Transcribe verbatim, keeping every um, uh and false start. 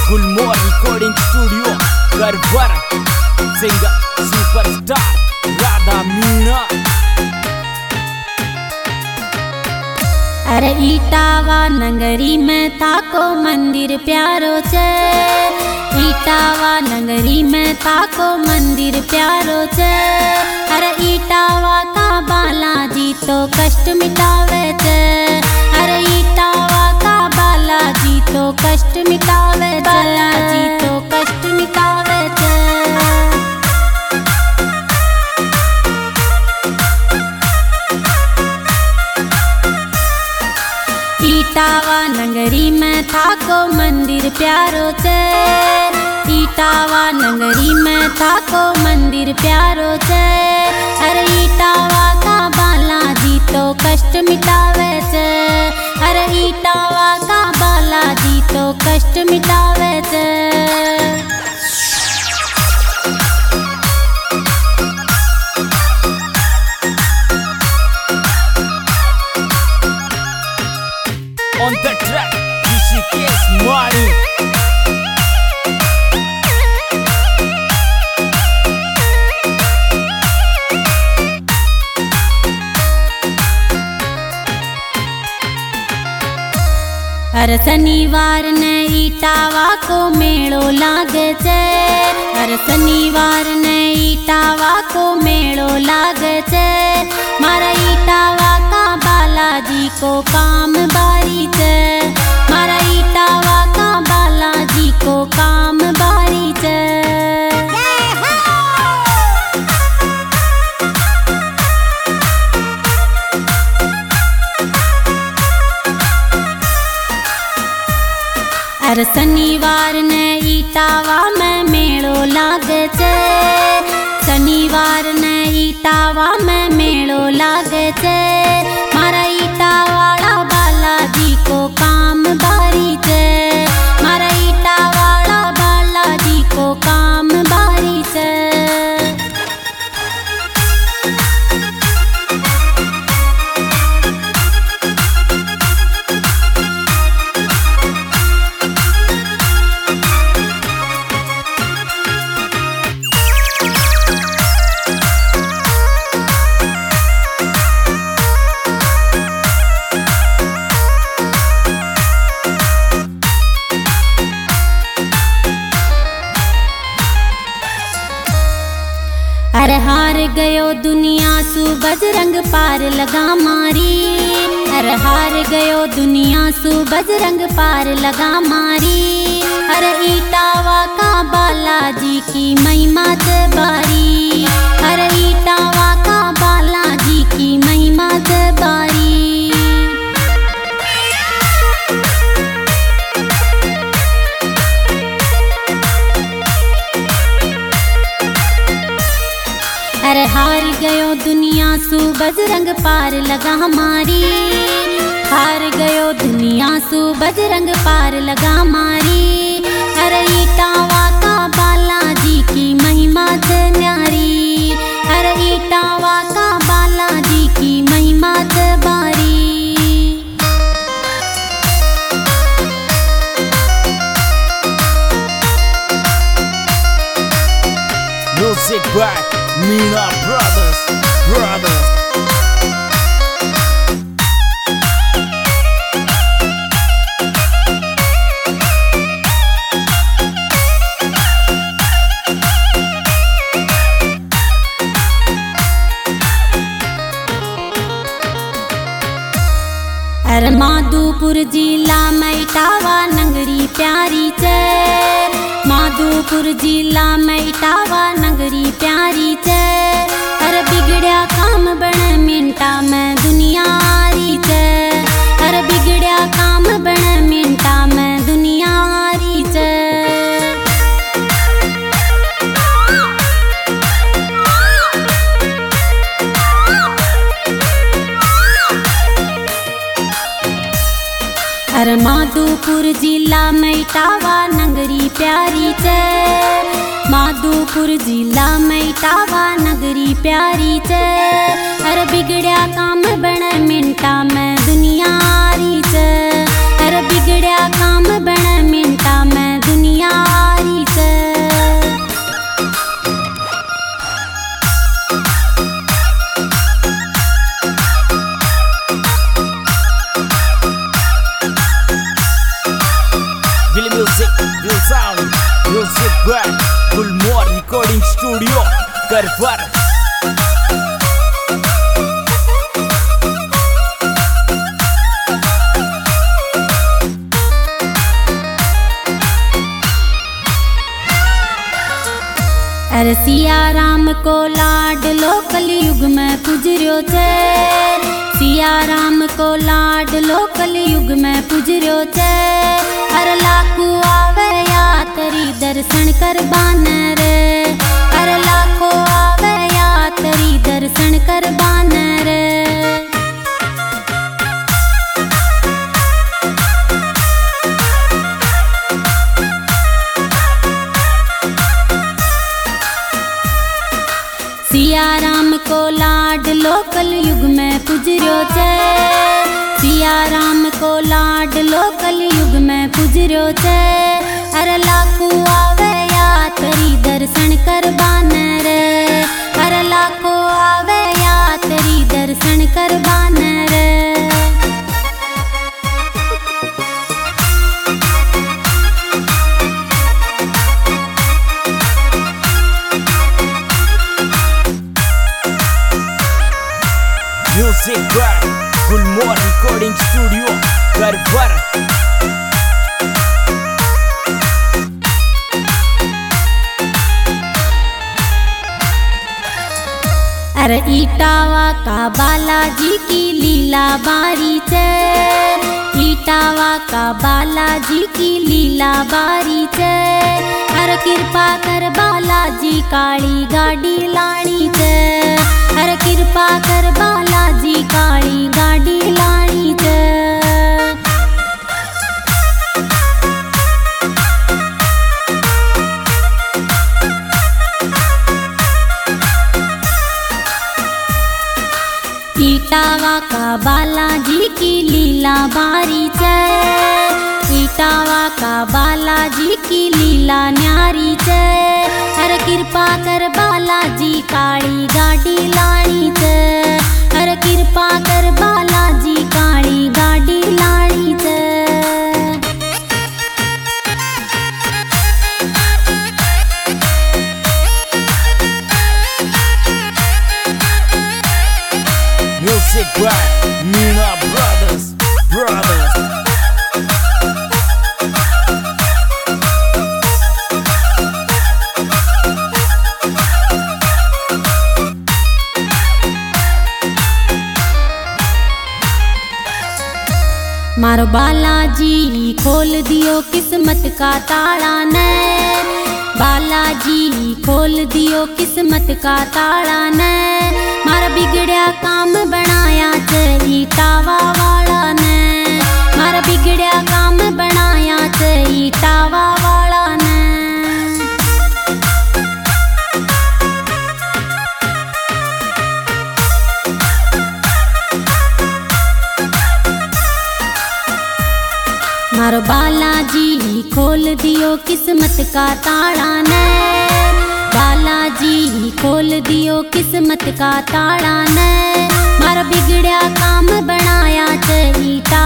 गुलमोहर recording studio गरबर singer superstar Radha Meena. अरे इटावा नगरी में ताको मंदिर प्यारो छे, इटावा नगरी में ताको मंदिर प्यारो छे। अरे इटावा का बालाजी तो कष्ट मिटावे छे, अरे इटावा का बालाजी तो कष्ट मिटावे छे, बालाजी तो कष्ट मिटावे छे। इटावा नगरी में थाको मंदिर प्यारो छे, इटावा नगरी में थाको मंदिर प्यारो छे। अरे इटावा का बालाजी तो कष्ट मिटावे छे, अरे इटावा का बालाजी तो कष्ट मिटावे छे। On the track, ऋषिकेश मारू। हर शनिवार ने इटावा को मेड़ो लागे छे, हर शनिवार ने इटावा को मेड़ो लागे छे। मारा इटावा का बालाजी को काम बारी छे, मारा इटावा का बालाजी को काम बारी छे। हर शनिवार ने इटावा में मेड़ो लागे छे, शनिवार ने इटावा में मेड़ो लागे छे। मारा इटावाड़ा बालाजी को काम बारी छे, मारा इटावाड़ा बालाजी को काम बारी छे। अरे हार गयो दुनिया सु बजरंग पार लगा मारी, अरे हार गयो दुनिया सु बजरंग पार लगा मारी। अरे इटावा का बालाजी की महिमा से बारी, अरे इटावा का बालाजी की महिमा से बारी। अरे हार गयो दुनिया सु बजरंग पार लगा हमारी, हार गयो दुनिया सु बजरंग पार लगा हमारी। अरे इटावा का बालाजी की महिमा से न्यारी, अरे इटावा का बालाजी की महिमा से बारी। Music by Meena Brothers, Brothers. अरे माधोपुर जिला में इटावा नगरी प्यारी छे, माधोपुर जिला में इटावा नगरी प्यारी छे। अरे बिगड़िया काम बने मिनटा में दुनिया आरी छे, अरे बिगड़िया काम बने मिनटा में दुनिया आरी छे। अरे माधोपुर जिला में इटावा नगरी प्यारी छे, माधोपुर जिला में इटावा नगरी प्यारी छे। अरे बिगड़िया काम बने मिनटा में दुनिया आरी छे, अरे बिगड़िया काम बने मिनटा में दुनिया Music, real sound, music by Gulmore Recording Studio, Karwar. अरे सिया राम को लाड लो कलयुग में पुजर्यो छे, सिया राम को लाड लो कलयुग में पुजर्यो छे। अरे लाखों आवे या तेरी दर्शन कर बाने रे, अरे लाखों आवे या तेरी दर्शन कर बाने रे। सिया राम को लाड लो कलयुग में पुजर्यो छे, सिया राम को लाड लो कलयुग में पुजर्यो छे। अरे लाखों आवे या तेरी दर्शन कर बाने रे, अरे लाखों आवे या तेरी दर्शन कर बाने रे। Music by Gulmore Recording Studio, Karwar. अरे इटावा का बालाजी की लीला बारी छे, इटावा का बालाजी की लीला बारी छे। अरे कृपा कर बालाजी काली गाड़ी लानी छे, अरे कृपा कर बालाजी काली गाड़ी लानी छे। इटावा का बालाजी की लीला बारी छे, इटावा का बालाजी की लीला न्यारी छे। अरे कृपा कर बालाजी काली गाड़ी लानी छे, अरे कृपा कर बालाजी काली गाड़ी लानी छे। Music by Meena Brothers, Brothers. मारो बालाजी खोल दियो किस्मत का ताला ने, बालाजी खोल दियो किस्मत का ताला ने। मारा बिगड़िया काम बनाया छे इटावा वाला ने, मारा बिगड़िया काम बनाया छे इटावा वाला ने। मारो बालाजी खोल दियो किस्मत का ताला ने, बालाजी खोल दियो किस्मत का ताला ने। मारा बिगड़िया काम बनाया छे इटा